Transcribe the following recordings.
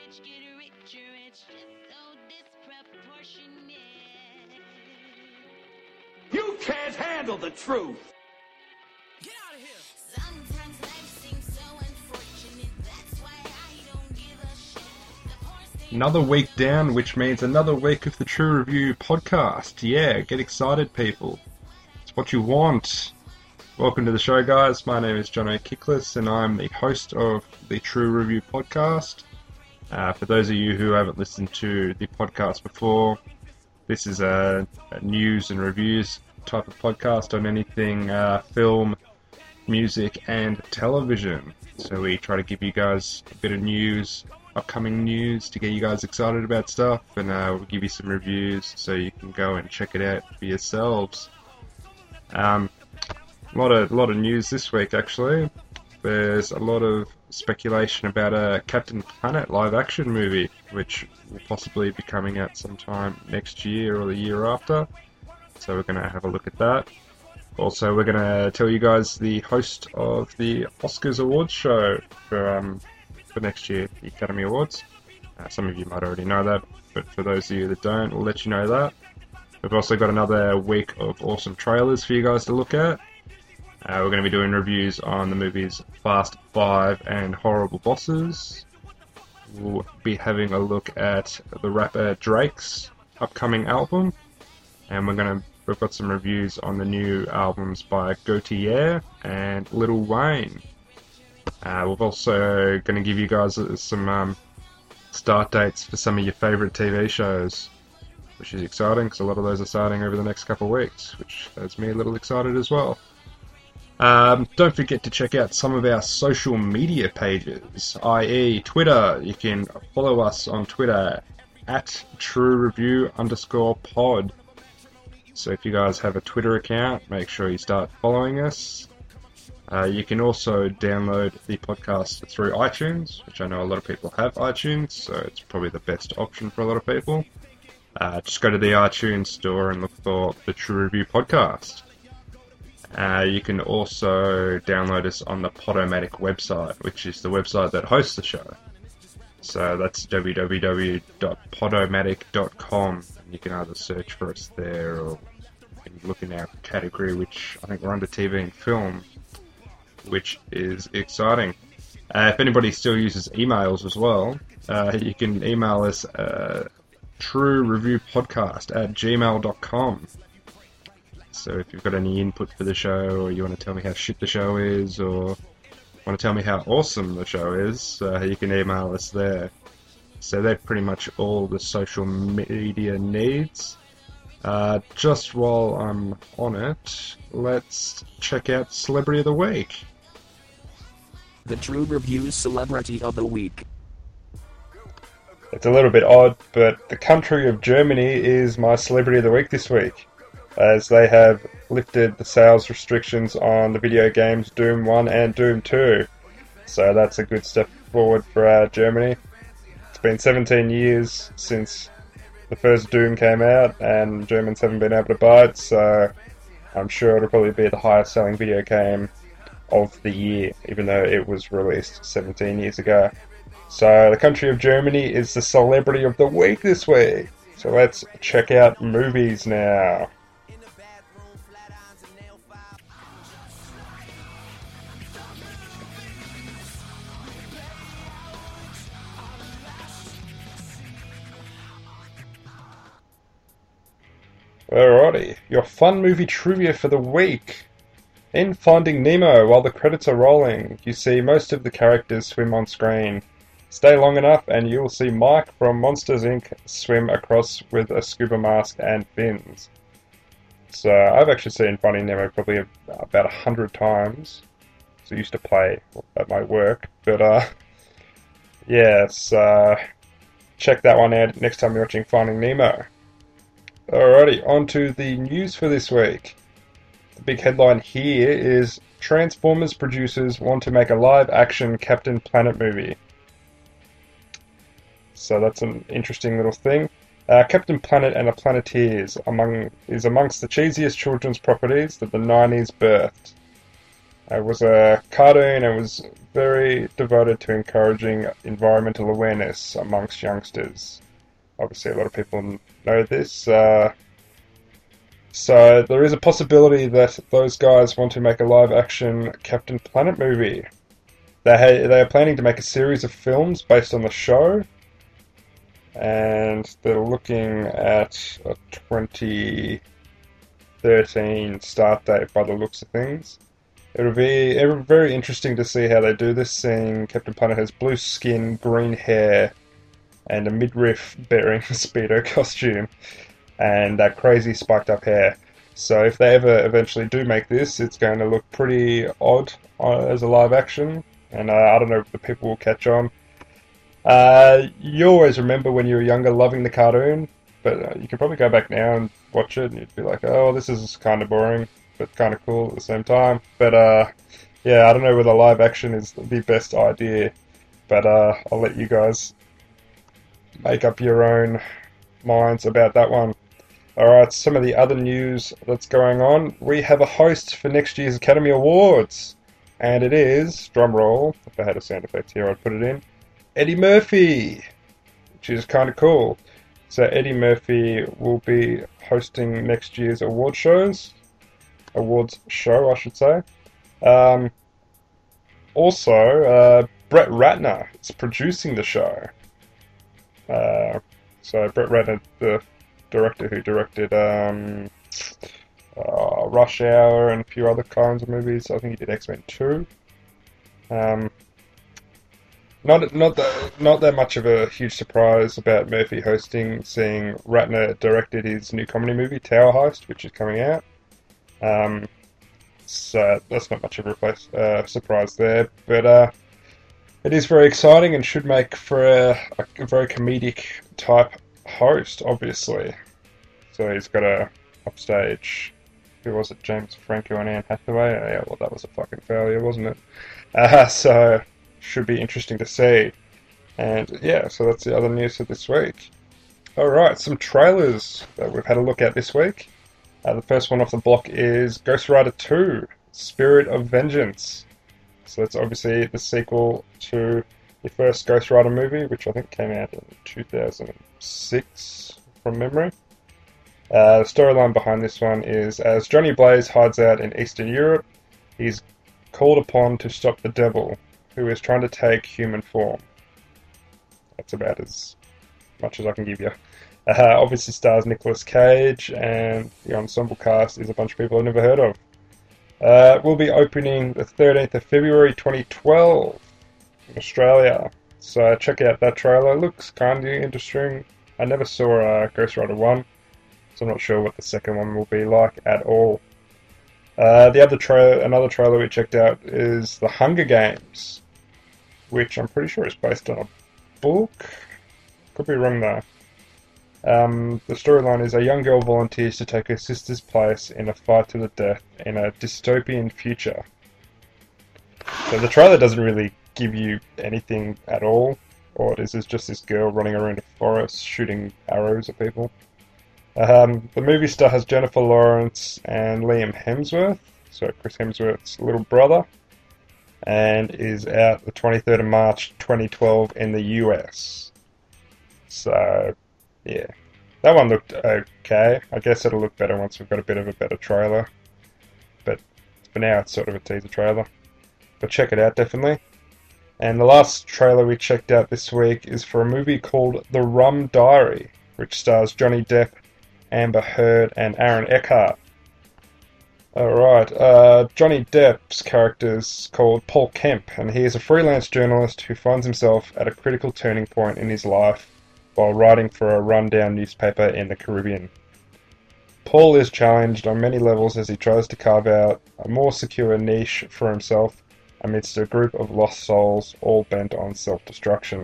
rich get richer, it's just so disproportionate. You can't handle the truth! Get out of here! Sometimes life seems so unfortunate, that's why I don't give a shit. Another week down, which means another week of the True Review podcast. Yeah, get excited, people. It's what you want. Welcome to the show, guys. My name is John O'Kickless, and I'm the host of the True Review podcast. For those of you who haven't listened to the podcast before, this is a news and reviews type of podcast on anything film, music, and television. So we try to give you guys a bit of news, upcoming news, to get you guys excited about stuff, and we'll give you some reviews so you can go and check it out for yourselves. A lot of news this week, actually. There's a lot of speculation about a Captain Planet live-action movie, which will possibly be coming out sometime next year or the year after. So we're going to have a look at that. Also, we're going to tell you guys the host of the Oscars Awards show for next year, the Academy Awards. Some of you might already know that, but for those of you that don't, we'll let you know that. We've also got another week of awesome trailers for you guys to look at. We're going to be doing reviews on the movies Fast 5 and Horrible Bosses. We'll be having a look at the rapper Drake's upcoming album. And we've got some reviews on the new albums by Gotye and Lil Wayne. We're also going to give you guys some start dates for some of your favourite TV shows, which is exciting because a lot of those are starting over the next couple of weeks, which has me a little excited as well. Don't forget to check out some of our social media pages, i.e. Twitter. You can follow us on Twitter at TrueReview_pod. So if you guys have a Twitter account, make sure you start following us. You can also download the podcast through iTunes, which I know a lot of people have iTunes, so it's probably the best option for a lot of people. Just go to the iTunes store and look for the True Review podcast. You can also download us on the Podomatic website, which is the website that hosts the show. So that's www.podomatic.com. You can either search for us there, or you can look in our category, which I think we're under TV and film, which is exciting. If anybody still uses emails as well, you can email us truereviewpodcast@gmail.com. So if you've got any input for the show, or you want to tell me how shit the show is, or want to tell me how awesome the show is, you can email us there. So they're pretty much all the social media needs. Just while I'm on it, let's check out Celebrity of the Week. The True Review Celebrity of the Week. It's a little bit odd, but the country of Germany is my Celebrity of the Week this week, as they have lifted the sales restrictions on the video games Doom 1 and Doom 2. So that's a good step forward for Germany. It's been 17 years since the first Doom came out, and Germans haven't been able to buy it, so I'm sure it'll probably be the highest selling video game of the year, even though it was released 17 years ago. So the country of Germany is the Celebrity of the Week this week. So let's check out movies now. Alrighty, your fun movie trivia for the week. In Finding Nemo, while the credits are rolling, you see most of the characters swim on screen. Stay long enough and you will see Mike from Monsters Inc. swim across with a scuba mask and fins. So I've actually seen Finding Nemo probably about 100 times. So I used to play at my work, but yes, check that one out next time you're watching Finding Nemo. Alrighty, on to the news for this week. The big headline here is Transformers producers want to make a live-action Captain Planet movie. So that's an interesting little thing. Captain Planet and the Planeteers is amongst the cheesiest children's properties that the 90s birthed. It was a cartoon and was very devoted to encouraging environmental awareness amongst youngsters. Obviously, a lot of people know this. So there is a possibility that those guys want to make a live-action Captain Planet movie. They are planning to make a series of films based on the show, and they're looking at a 2013 start date by the looks of things. It'll be very interesting to see how they do this, seeing Captain Planet has blue skin, green hair, and a midriff-bearing Speedo costume, and that crazy spiked-up hair. So if they ever eventually do make this, it's going to look pretty odd as a live-action, and I don't know if the people will catch on. You always remember when you were younger loving the cartoon, but you can probably go back now and watch it, and you'd be like, oh, this is kind of boring, but kind of cool at the same time. But yeah, I don't know whether live action is the best idea, but I'll let you guys make up your own minds about that one. Alright, some of the other news that's going on. We have a host for next year's Academy Awards, and it is, drumroll, if I had a sound effect here I'd put it in, Eddie Murphy, which is kind of cool. So Eddie Murphy will be hosting next year's awards show, I should say. Also, Brett Ratner is producing the show. So Brett Ratner, the director who directed Rush Hour and a few other kinds of movies. I think he did X-Men 2. Not that much of a huge surprise about Murphy hosting, seeing Ratner directed his new comedy movie Tower Heist, which is coming out. So that's not much of a surprise there, but it is very exciting and should make for a very comedic type host, obviously. So he's got a upstage, who was it, James Franco and Anne Hathaway? Yeah, well, that was a fucking failure, wasn't it? So should be interesting to see. And yeah, so that's the other news for this week. Alright, some trailers that we've had a look at this week. The first one off the block is Ghost Rider 2, Spirit of Vengeance. So that's obviously the sequel to the first Ghost Rider movie, which I think came out in 2006 from memory. The storyline behind this one is, as Johnny Blaze hides out in Eastern Europe, he's called upon to stop the devil, who is trying to take human form. That's about as much as I can give you. Obviously stars Nicolas Cage, and the ensemble cast is a bunch of people I've never heard of. We'll be opening the 13th of February 2012 in Australia. So check out that trailer. It looks kind of interesting. I never saw Ghost Rider 1, so I'm not sure what the second one will be like at all. Another trailer we checked out is The Hunger Games, which I'm pretty sure is based on a book. Could be wrong though. The storyline is a young girl volunteers to take her sister's place in a fight to the death in a dystopian future. So the trailer doesn't really give you anything at all. All it is just this girl running around a forest shooting arrows at people. The movie star has Jennifer Lawrence and Liam Hemsworth, so Chris Hemsworth's little brother, and is out the 23rd of March 2012 in the US. So, yeah. That one looked okay. I guess it'll look better once we've got a bit of a better trailer. But for now, it's sort of a teaser trailer. But check it out, definitely. And the last trailer we checked out this week is for a movie called The Rum Diary, which stars Johnny Depp, Amber Heard, and Aaron Eckhart. Alright, Johnny Depp's character's called Paul Kemp, and he is a freelance journalist who finds himself at a critical turning point in his life while writing for a rundown newspaper in the Caribbean. Paul is challenged on many levels as he tries to carve out a more secure niche for himself amidst a group of lost souls all bent on self-destruction.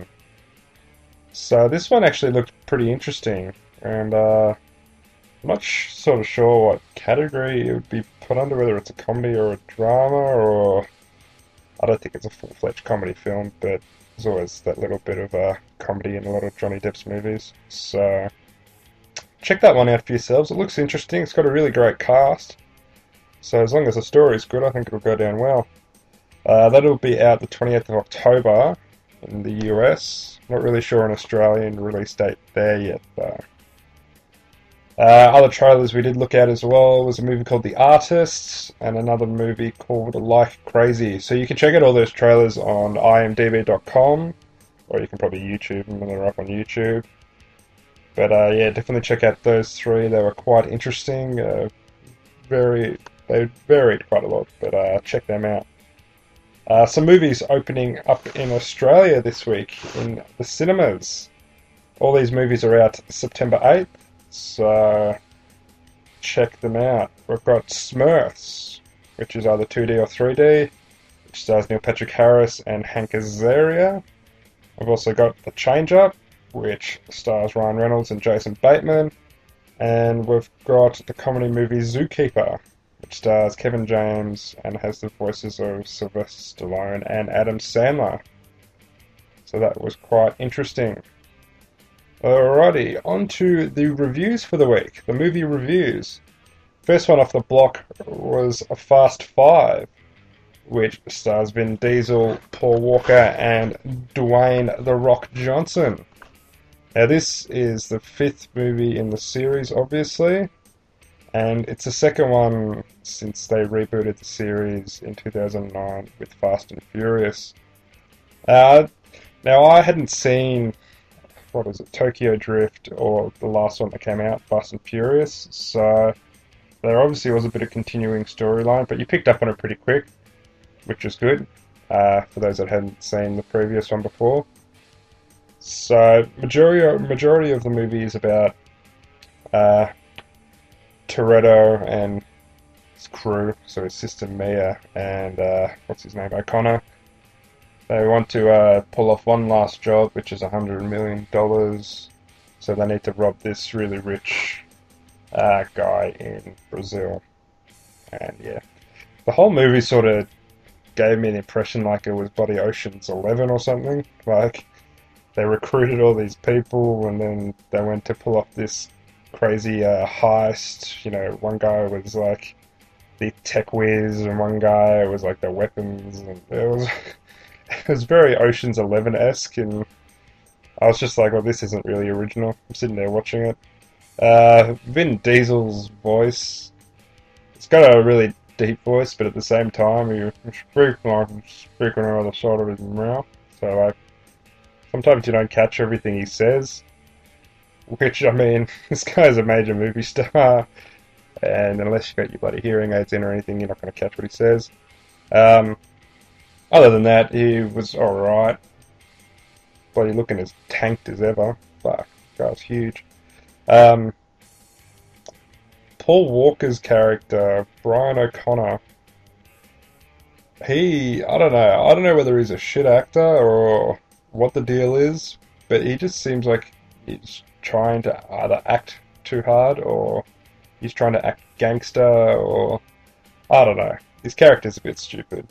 So this one actually looked pretty interesting, and I'm not sort of sure what category it would be put under, whether it's a comedy or a drama, or I don't think it's a full-fledged comedy film, but there's always that little bit of comedy in a lot of Johnny Depp's movies. So check that one out for yourselves. It looks interesting. It's got a really great cast. So as long as the story is good, I think it'll go down well. That'll be out the 28th of October in the US. Not really sure an Australian release date there yet, though. Other trailers we did look at as well was a movie called The Artists and another movie called Like Crazy. So you can check out all those trailers on imdb.com, or you can probably YouTube them when they're up on YouTube. But yeah, definitely check out those three. They were quite interesting. They varied quite a lot, but check them out. Some movies opening up in Australia this week in the cinemas. All these movies are out September 8th. So check them out. We've got Smurfs, which is either 2D or 3D, which stars Neil Patrick Harris and Hank Azaria. We've also got The Change Up, which stars Ryan Reynolds and Jason Bateman. And we've got the comedy movie Zookeeper, which stars Kevin James and has the voices of Sylvester Stallone and Adam Sandler. So that was quite interesting. Alrighty, on to the reviews for the week, the movie reviews. First one off the block was a Fast Five, which stars Vin Diesel, Paul Walker, and Dwayne "The Rock" Johnson. Now this is the 5th movie in the series, obviously, and it's the second one since they rebooted the series in 2009 with Fast and Furious. Now I hadn't seen... what is it, Tokyo Drift, or the last one that came out, Fast and Furious, so there obviously was a bit of continuing storyline, but you picked up on it pretty quick, which was good, for those that hadn't seen the previous one before. So, majority of the movie is about Toretto and his crew, so his sister Mia and, what's his name, O'Connor. They want to pull off one last job, which is $100 million. So they need to rob this really rich guy in Brazil. And yeah, the whole movie sort of gave me an impression like it was bloody Ocean's 11 or something. Like, they recruited all these people and then they went to pull off this crazy heist. You know, one guy was like the tech whiz and one guy was like the weapons, and it was... it was very Ocean's 11-esque, and I was just like, well, this isn't really original. I'm sitting there watching it. Vin Diesel's voice, it's got a really deep voice, but at the same time, you're speaking out of the side of his mouth. So, like, sometimes you don't catch everything he says, which, I mean, this guy's a major movie star, and unless you've got your bloody hearing aids in or anything, you're not going to catch what he says. Other than that, he was alright. Bloody looking as tanked as ever. Fuck, guy's huge. Paul Walker's character, Brian O'Connor, I don't know whether he's a shit actor or what the deal is, but he just seems like he's trying to either act too hard or he's trying to act gangster, or I don't know. His character's a bit stupid.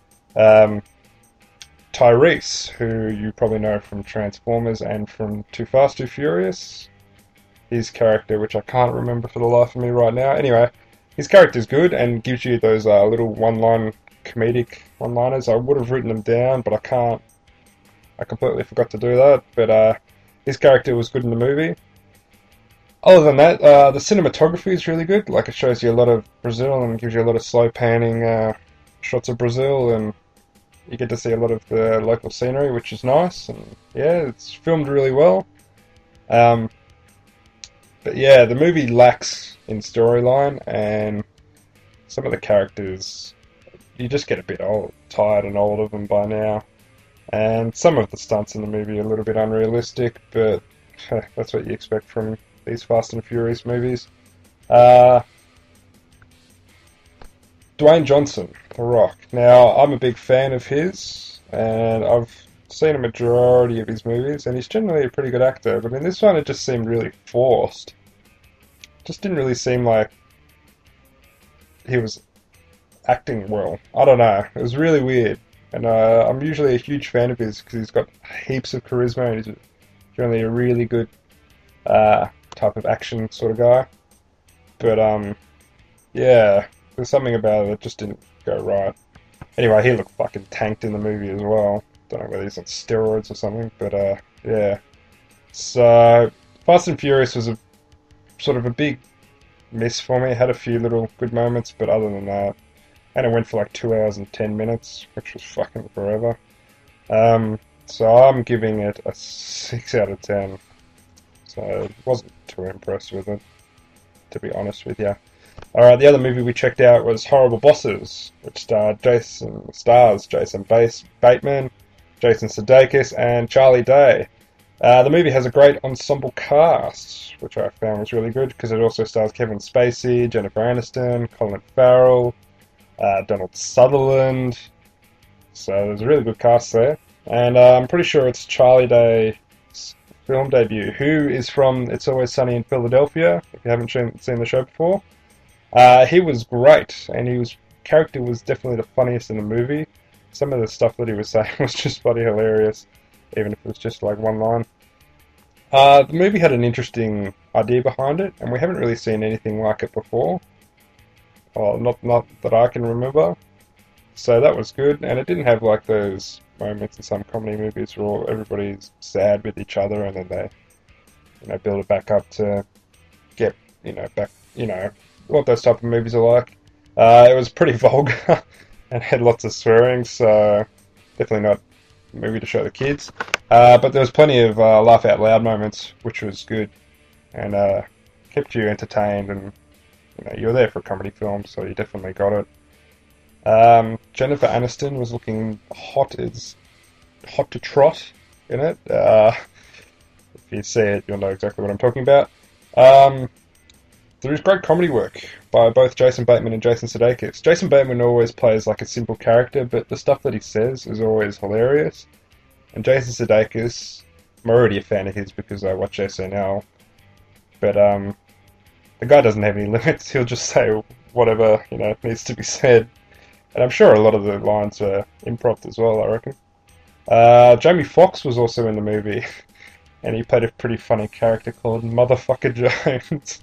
Tyrese, who you probably know from Transformers and from Too Fast, Too Furious. His character, which I can't remember for the life of me right now. Anyway, his character's good and gives you those little one-line comedic one-liners. I would have written them down, but I can't. I completely forgot to do that. But his character was good in the movie. Other than that, the cinematography is really good. Like, it shows you a lot of Brazil and gives you a lot of slow panning shots of Brazil, and you get to see a lot of the local scenery, which is nice, and yeah, it's filmed really well. But yeah, the movie lacks in storyline, and some of the characters, you just get a bit tired and old of them by now. And some of the stunts in the movie are a little bit unrealistic, but that's what you expect from these Fast and Furious movies. Dwayne Johnson, The Rock. Now, I'm a big fan of his, and I've seen a majority of his movies, and he's generally a pretty good actor, but in this one it just seemed really forced. Just didn't really seem like he was acting well. I don't know, it was really weird, and I'm usually a huge fan of his because he's got heaps of charisma, and he's generally a really good type of action sort of guy. But, yeah, There's something about it that just didn't go right. Anyway, he looked fucking tanked in the movie as well. Don't know whether he's on steroids or something, but yeah. So, Fast and Furious was a sort of a big miss for me. It had a few little good moments, but other than that, and it went for like 2 hours and 10 minutes, which was fucking forever. So I'm giving it a 6 out of 10. So wasn't too impressed with it, to be honest with you. Alright, the other movie we checked out was Horrible Bosses, which stars Jason Bateman, Jason Sudeikis, and Charlie Day. The movie has a great ensemble cast, which I found was really good, because it also stars Kevin Spacey, Jennifer Aniston, Colin Farrell, Donald Sutherland. So there's a really good cast there. And I'm pretty sure it's Charlie Day's film debut, who is from It's Always Sunny in Philadelphia, if you haven't seen the show before. He was great, and his character was definitely the funniest in the movie. Some of the stuff that he was saying was just bloody hilarious, even if it was just like one line. The movie had an interesting idea behind it, and we haven't really seen anything like it before. Well, not that I can remember. So that was good, and it didn't have like those moments in some comedy movies where everybody's sad with each other and then they, build it back up to get, back, what those type of movies are like. It was pretty vulgar and had lots of swearing, so definitely not a movie to show the kids. But there was plenty of laugh out loud moments, which was good, and kept you entertained, and you were there for a comedy film, so you definitely got it. Jennifer Aniston was looking hot to trot in it. If you see it, you'll know exactly what I'm talking about. There is great comedy work by both Jason Bateman and Jason Sudeikis. Jason Bateman always plays like a simple character, but the stuff that he says is always hilarious. And Jason Sudeikis, I'm already a fan of his because I watch SNL, but the guy doesn't have any limits. He'll just say whatever needs to be said. And I'm sure a lot of the lines are improv as well, I reckon. Jamie Foxx was also in the movie, and he played a pretty funny character called Motherfucker Jones.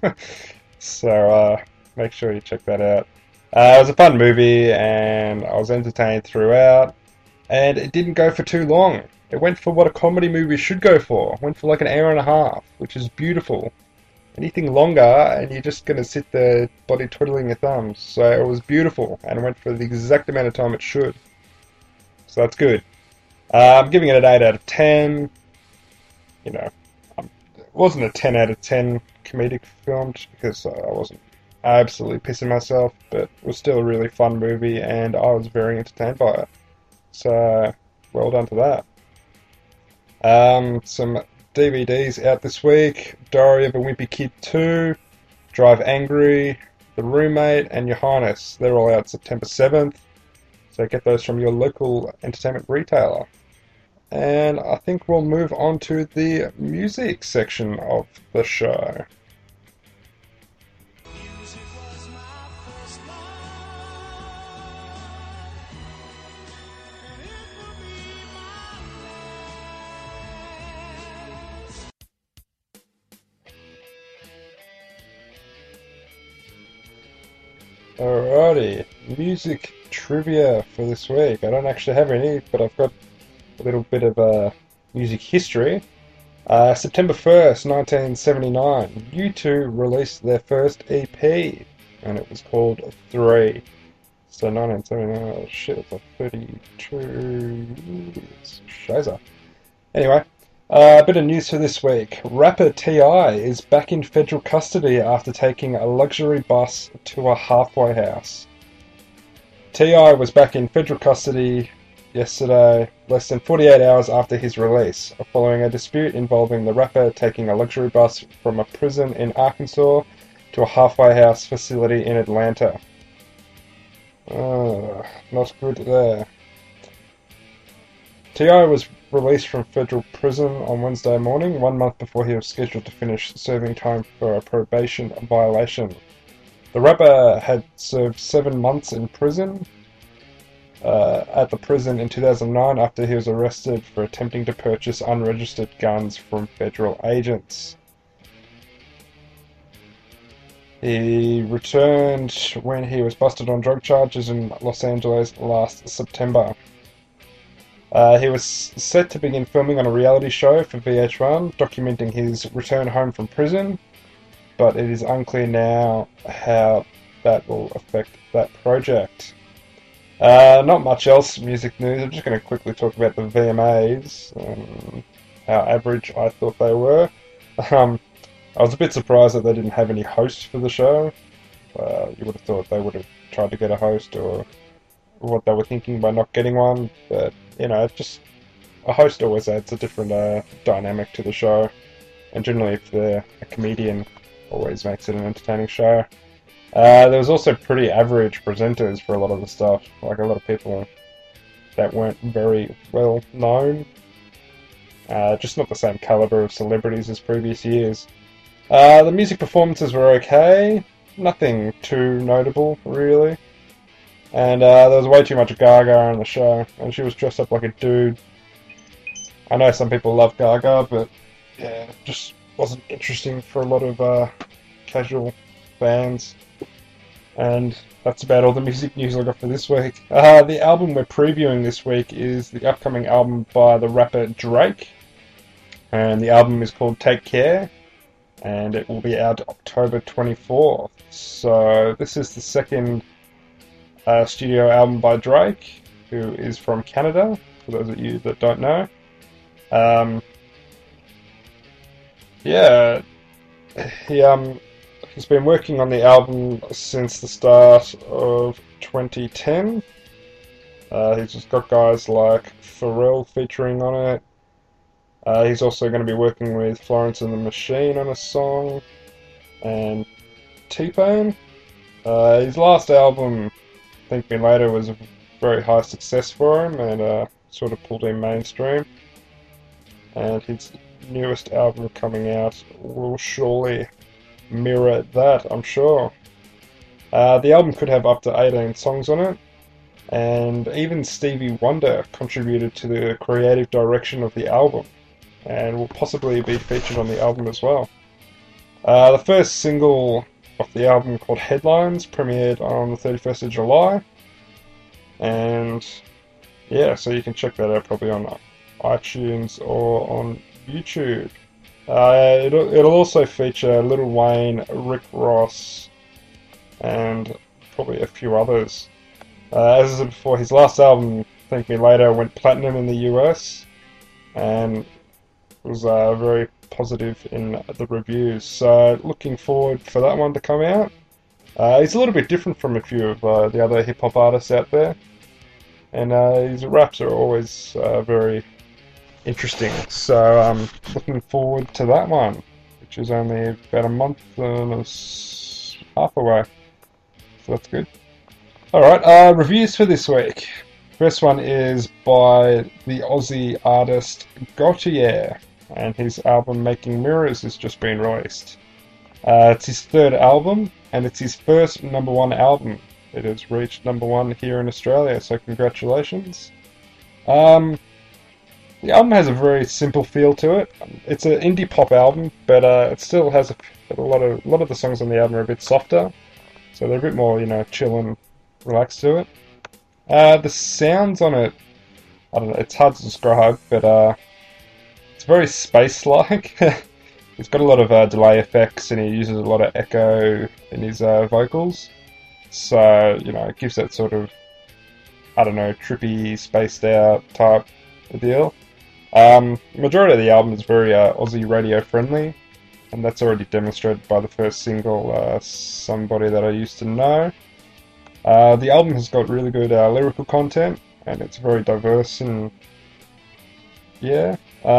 So make sure you check that out. It was a fun movie, and I was entertained throughout, and it didn't go for too long. It went for what a comedy movie should go for. It went for like an hour and a half, which is beautiful. Anything longer, and you're just going to sit there bloody twiddling your thumbs. So it was beautiful, and it went for the exact amount of time it should. So that's good. I'm giving it an 8 out of 10. It wasn't a 10 out of 10 comedic film, just because I wasn't absolutely pissing myself, but it was still a really fun movie, and I was very entertained by it. So, well done to that. Some DVDs out this week: Diary of a Wimpy Kid 2, Drive Angry, The Roommate, and Your Highness. They're all out September 7th, so get those from your local entertainment retailer. And I think we'll move on to the music section of the show. Alrighty, music trivia for this week. I don't actually have any, but I've got a little bit of music history. September 1st, 1979, U2 released their first EP, and it was called 3. So 1979, oh shit, it's like 32 years. Shiza. Anyway, a bit of news for this week. Rapper T.I. is back in federal custody after taking a luxury bus to a halfway house. T.I. was back in federal custody yesterday, less than 48 hours after his release, following a dispute involving the rapper taking a luxury bus from a prison in Arkansas to a halfway house facility in Atlanta. Not good there. T.I. was released from federal prison on Wednesday morning, 1 month before he was scheduled to finish serving time for a probation violation. The rapper had served 7 months in prison at the prison in 2009 after he was arrested for attempting to purchase unregistered guns from federal agents. He returned when he was busted on drug charges in Los Angeles last September. He was set to begin filming on a reality show for VH1, documenting his return home from prison, but it is unclear now how that will affect that project. Not much else music news. I'm just going to quickly talk about the VMAs, how average I thought they were. I was a bit surprised that they didn't have any hosts for the show. You would have thought they would have tried to get a host, or what they were thinking by not getting one, but you know, just a host always adds a different dynamic to the show, and generally if they're a comedian, always makes it an entertaining show. There was also pretty average presenters for a lot of the stuff, like a lot of people that weren't very well known, just not the same caliber of celebrities as previous years. The music performances were okay, nothing too notable really. And there was way too much Gaga on the show, and she was dressed up like a dude. I know some people love Gaga, but yeah, it just wasn't interesting for a lot of casual fans. And that's about all the music news I got for this week. The album we're previewing this week is the upcoming album by the rapper Drake. And the album is called Take Care, and it will be out October 24th. So this is the second studio album by Drake, who is from Canada, for those of you that don't know. Yeah, he's been working on the album since the start of 2010. He's just got guys like Pharrell featuring on it. He's also going to be working with Florence and the Machine on a song, and T-Pain. His last album, Thank Me Later, was a very high success for him, and sort of pulled him mainstream. And his newest album coming out will surely mirror that, I'm sure. The album could have up to 18 songs on it, and even Stevie Wonder contributed to the creative direction of the album, and will possibly be featured on the album as well. The first single of the album, called Headlines, premiered on the 31st of July, and yeah, so you can check that out probably on iTunes or on YouTube. It'll also feature Lil Wayne, Rick Ross, and probably a few others. As I said before, his last album, Thank Me Later, went platinum in the US, and was very positive in the reviews, so looking forward for that one to come out. He's a little bit different from a few of the other hip-hop artists out there, and his raps are always very interesting, so I'm looking forward to that one, which is only about a month and a half away, so that's good. Alright, reviews for this week. First one is by the Aussie artist Gautier, and his album Making Mirrors has just been released. It's his third album, and it's his first #1 album. It has reached #1 here in Australia, so congratulations. The album has a very simple feel to it. It's an indie pop album, but it still has a lot of the songs on the album are a bit softer, so they're a bit more, chill and relaxed to it. The sounds on it, I don't know, it's hard to describe, but it's very space-like. He's got a lot of delay effects, and he uses a lot of echo in his vocals. So, it gives that sort of, I don't know, trippy, spaced-out type of deal. Majority of the album is very Aussie radio-friendly, and that's already demonstrated by the first single, Somebody That I Used to Know. The album has got really good lyrical content, and it's very diverse, and yeah.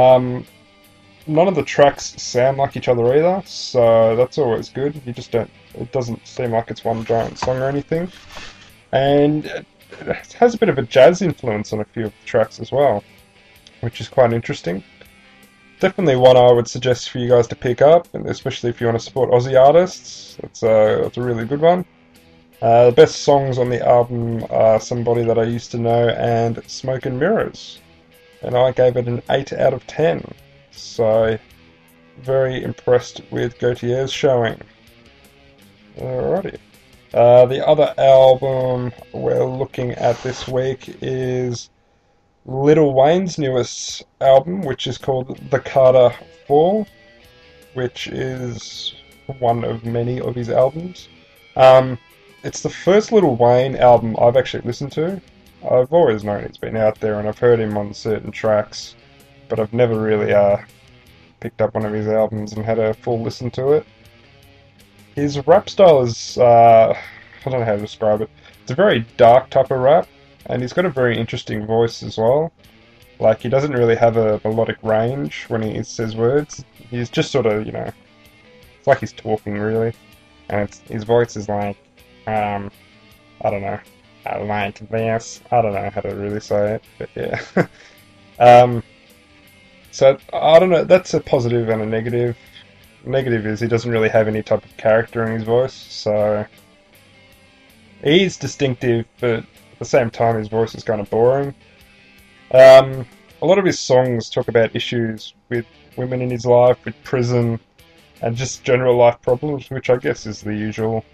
None of the tracks sound like each other either, so that's always good. It doesn't seem like it's one giant song or anything. And it has a bit of a jazz influence on a few of the tracks as well, which is quite interesting. Definitely one I would suggest for you guys to pick up, and especially if you want to support Aussie artists. It's a really good one. The best songs on the album are Somebody That I Used to Know and Smoke and Mirrors, and I gave it an 8 out of 10. So, very impressed with Gautier's showing. Alrighty. The other album we're looking at this week is Lil Wayne's newest album, which is called The Carter 4, which is one of many of his albums. It's the first Lil Wayne album I've actually listened to. I've always known he's been out there and I've heard him on certain tracks, but I've never really picked up one of his albums and had a full listen to it. His rap style is, I don't know how to describe it. It's a very dark type of rap, and he's got a very interesting voice as well. Like, he doesn't really have a melodic range when he says words. He's just sort of, it's like he's talking, really. And his voice is like, I don't know, I like this. I don't know how to really say it, but yeah. So, I don't know, that's a positive and a negative. Negative is he doesn't really have any type of character in his voice, so he's distinctive, but at the same time his voice is kind of boring. A lot of his songs talk about issues with women in his life, with prison, and just general life problems, which I guess is the usual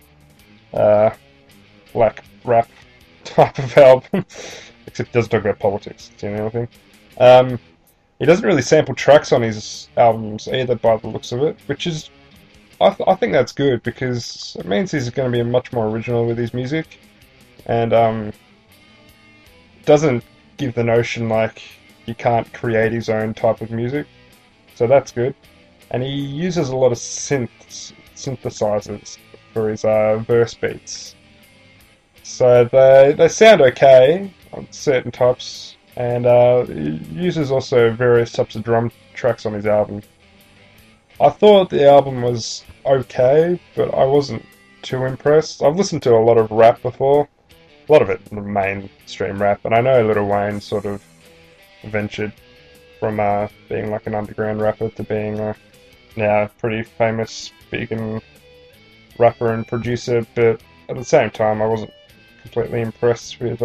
black rap type of album, except he doesn't talk about politics, it's the only thing. He doesn't really sample tracks on his albums either, by the looks of it, which is, I think that's good, because it means he's going to be much more original with his music, and doesn't give the notion like he can't create his own type of music, so that's good. And he uses a lot of synthesizers for his verse beats, so they sound okay on certain types. And he uses also various types of drum tracks on his album. I thought the album was okay, but I wasn't too impressed. I've listened to a lot of rap before, a lot of it mainstream rap, and I know Lil Wayne sort of ventured from being like an underground rapper to being a now pretty famous vegan rapper and producer, but at the same time I wasn't completely impressed with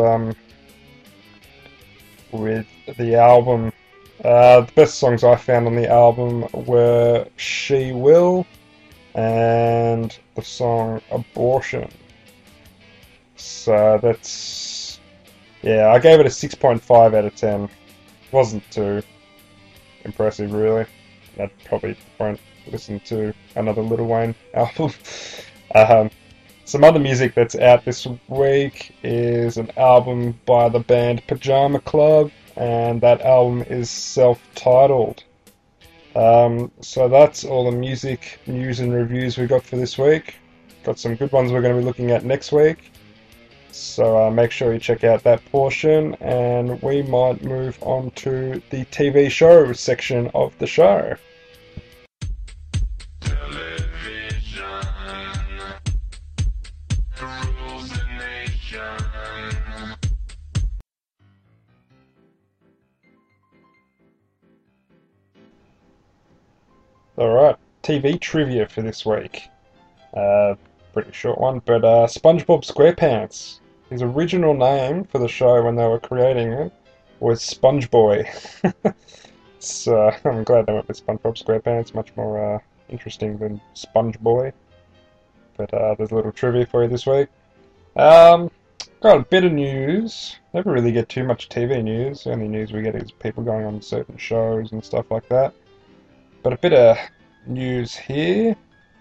the album. The best songs I found on the album were She Will and the song Abortion. So that's, yeah, I gave it a 6.5 out of 10. Wasn't too impressive, really. I probably won't listen to another Lil Wayne album. Some other music that's out this week is an album by the band Pajama Club, and that album is self-titled. So that's all the music, news and reviews we got for this week. Got some good ones we're going to be looking at next week, so make sure you check out that portion, and we might move on to the TV show section of the show. Alright, TV trivia for this week. Pretty short one, but SpongeBob SquarePants. His original name for the show when they were creating it was SpongeBoy. So I'm glad they went with SpongeBob SquarePants, much more interesting than SpongeBoy. But there's a little trivia for you this week. Got a bit of news. Never really get too much TV news. The only news we get is people going on certain shows and stuff like that. But a bit of news here.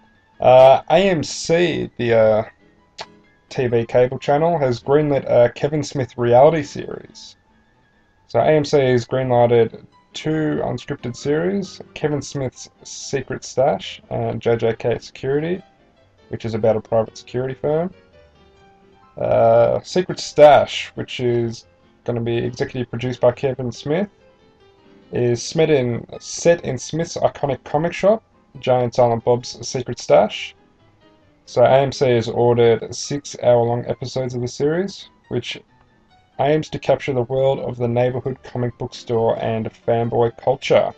AMC, the TV cable channel, has greenlit a Kevin Smith reality series. So AMC has greenlighted two unscripted series, Kevin Smith's Secret Stash and JJK Security, which is about a private security firm. Secret Stash, which is going to be executive produced by Kevin Smith, is set in Smith's iconic comic shop, Jay and Silent Bob's Secret Stash. So AMC has ordered 6-hour-long episodes of the series, which aims to capture the world of the neighborhood comic book store and fanboy culture.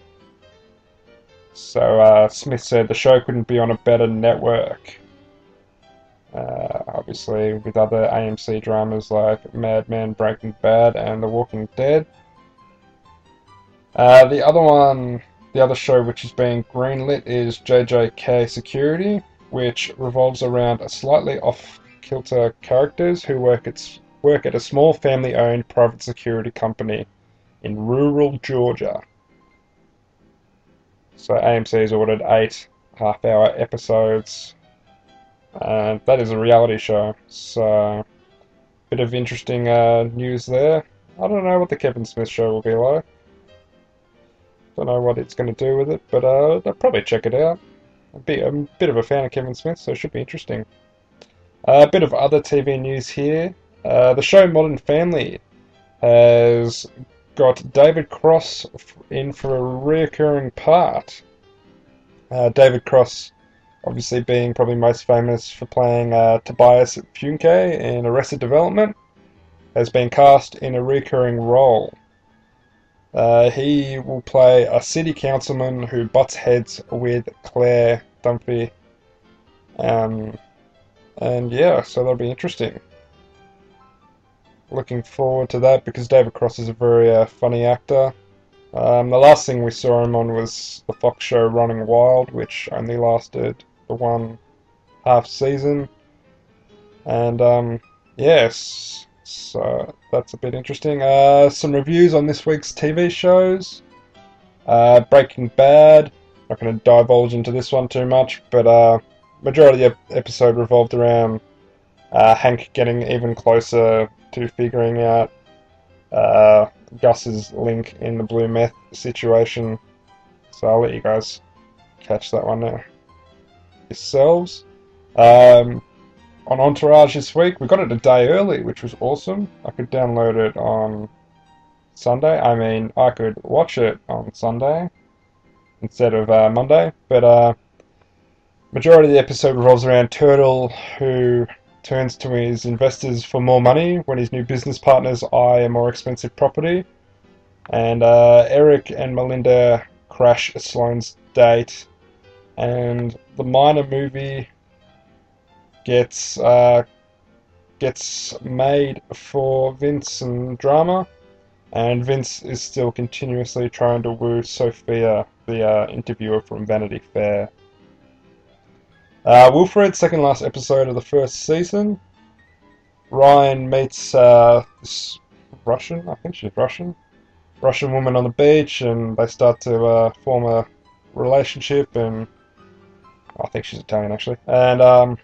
So Smith said the show couldn't be on a better network. Obviously, with other AMC dramas like Mad Men, Breaking Bad, and The Walking Dead. The other show which is being greenlit is JJK Security, which revolves around a slightly off-kilter characters who work at a small family-owned private security company in rural Georgia. So AMC has ordered 8 half-hour episodes, and that is a reality show. So, bit of interesting news there. I don't know what the Kevin Smith show will be like. Don't know what it's going to do with it, but I'll probably check it out. I'm a bit of a fan of Kevin Smith, so it should be interesting. A bit of other TV news here. The show Modern Family has got David Cross in for a recurring part. David Cross, obviously being probably most famous for playing Tobias Funke in Arrested Development, has been cast in a recurring role. He will play a city councilman who butts heads with Claire Dunphy. And yeah, so that'll be interesting. Looking forward to that because David Cross is a very funny actor. The last thing we saw him on was the Fox show Running Wild, which only lasted for 1.5 season. And yes, so that's a bit interesting. Some reviews on this week's TV shows. Breaking Bad. Not going to divulge into this one too much, but majority of the episode revolved around Hank getting even closer to figuring out Gus's link in the blue meth situation. So I'll let you guys catch that one now yourselves. On Entourage this week, we got it a day early, which was awesome. I could download it on Sunday. I could watch it on Sunday instead of Monday. But majority of the episode revolves around Turtle, who turns to his investors for more money when his new business partners eye a more expensive property. And Eric and Melinda crash Sloane's date. And the minor movie gets made for Vince and drama, and Vince is still continuously trying to woo Sophia, the interviewer from Vanity Fair. Wilfred, second last episode of the first season. Ryan meets this Russian, I think she's Russian woman on the beach, and they start to form a relationship, and I think she's Italian actually, and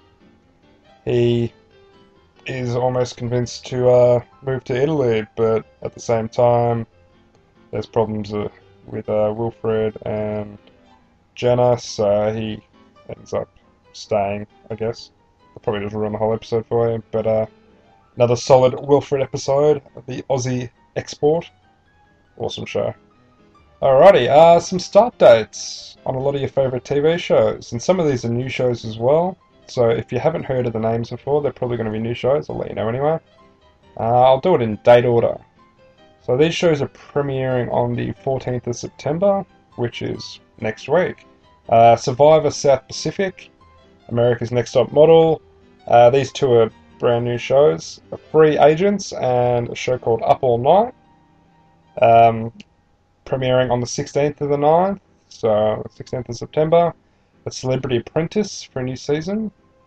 he is almost convinced to move to Italy, but at the same time, there's problems with Wilfred and Jenna, so he ends up staying, I guess. I'll probably just ruin the whole episode for you, but another solid Wilfred episode, the Aussie export. Awesome show. Alrighty, some start dates on a lot of your favourite TV shows, and some of these are new shows as well. So if you haven't heard of the names before, they're probably going to be new shows. I'll let you know anyway. I'll do it in date order. So these shows are premiering on the 14th of September, which is next week. Survivor South Pacific, America's Next Top Model. These two are brand new shows. Free Agents and a show called Up All Night. Premiering on the 16th of the 9th, so 16th of September. The Celebrity Apprentice for a new season.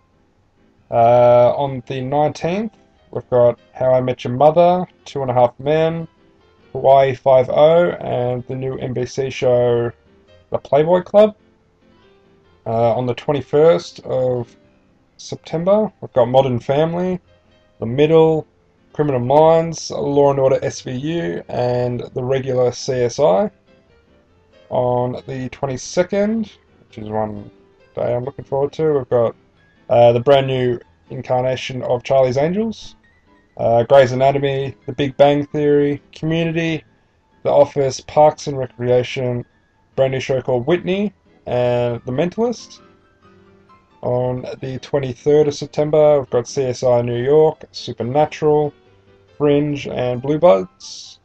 On the 19th, we've got How I Met Your Mother, 2.5 Men, Hawaii 5-0, and the new NBC show, The Playboy Club. On the 21st of September, we've got Modern Family, The Middle, Criminal Minds, Law and Order SVU, and the regular CSI. On the 22nd, which is one day I'm looking forward to, we've got the brand new incarnation of Charlie's Angels, Grey's Anatomy, The Big Bang Theory, Community, The Office, Parks and Recreation, brand new show called Whitney, and The Mentalist. On the 23rd of September, we've got CSI New York, Supernatural, Fringe, and Blue Bloods.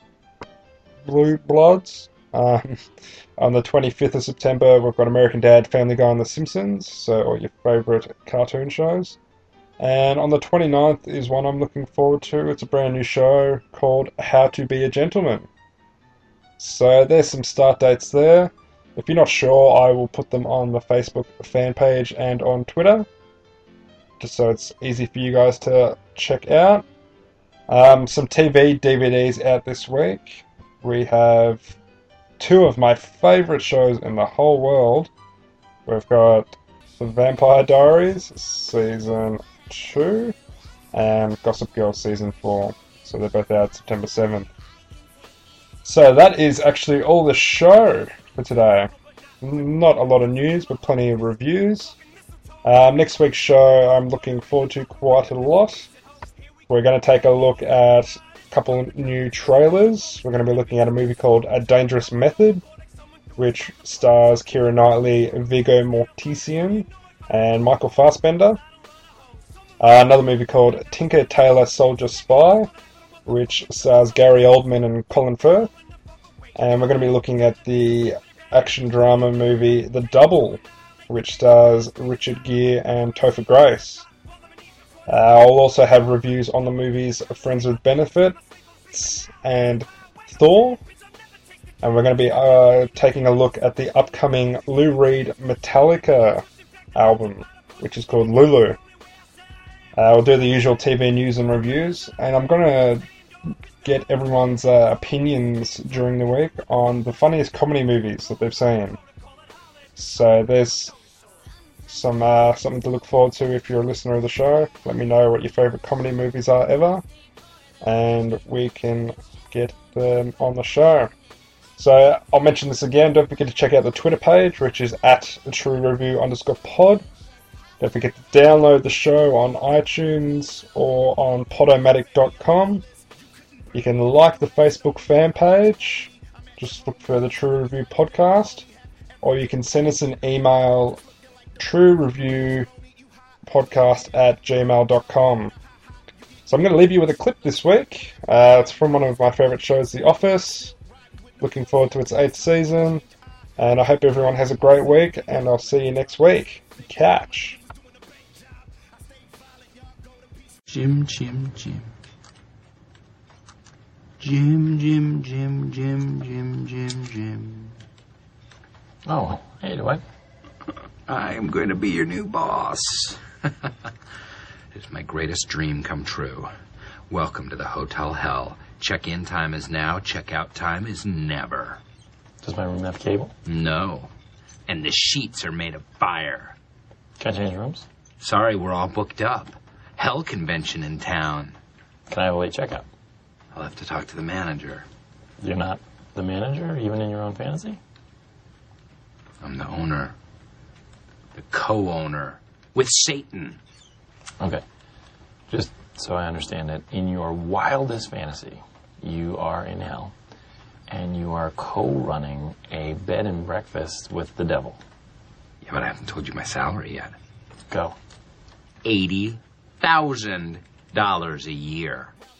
On the 25th of September, we've got American Dad, Family Guy, and The Simpsons, so all your favourite cartoon shows. And on the 29th is one I'm looking forward to. It's a brand new show called How to Be a Gentleman. So there's some start dates there. If you're not sure, I will put them on the Facebook fan page and on Twitter, just so it's easy for you guys to check out. Some TV DVDs out this week. We have two of my favourite shows in the whole world. We've got The Vampire Diaries Season 2 and Gossip Girl Season 4. So they're both out September 7th. So that is actually all the show for today. Not a lot of news, but plenty of reviews. Next week's show I'm looking forward to quite a lot. We're going to take a look at a couple of new trailers. We're going to be looking at a movie called A Dangerous Method, which stars Keira Knightley, Viggo Mortensen, and Michael Fassbender. Another movie called Tinker Tailor Soldier Spy, which stars Gary Oldman and Colin Firth. And we're going to be looking at the action drama movie The Double, which stars Richard Gere and Topher Grace. I'll also have reviews on the movies Friends with Benefits and Thor. And we're going to be taking a look at the upcoming Lou Reed Metallica album, which is called Lulu. We'll do the usual TV news and reviews, and I'm going to get everyone's opinions during the week on the funniest comedy movies that they've seen. So there's some something to look forward to if you're a listener of the show. Let me know what your favourite comedy movies are ever, and we can get them on the show. So I'll mention this again. Don't forget to check out the Twitter page, which is @TrueReview_pod. Don't forget to download the show on iTunes or on Podomatic.com. You can like the Facebook fan page. Just look for the True Review Podcast. Or you can send us an email, truereviewpodcast@gmail.com. So I'm going to leave you with a clip this week. It's from one of my favourite shows, The Office. Looking forward to its 8th season. And I hope everyone has a great week, and I'll see you next week. Catch. Jim, Jim, Jim. Jim, Jim, Jim, Jim, Jim, Jim, Jim. Oh, hey, Dwight. I'm going to be your new boss. It's my greatest dream come true. Welcome to the Hotel Hell. Check-in time is now, check-out time is never. Does my room have cable? No. And the sheets are made of fire. Can I change rooms? Sorry, we're all booked up. Hell convention in town. Can I have a late checkout? I'll have to talk to the manager. You're not the manager, even in your own fantasy? I'm the owner. The co-owner. With Satan. Okay. Just so I understand it, in your wildest fantasy, you are in hell, and you are co-running a bed and breakfast with the devil. Yeah, but I haven't told you my salary yet. Go. $80,000 a year.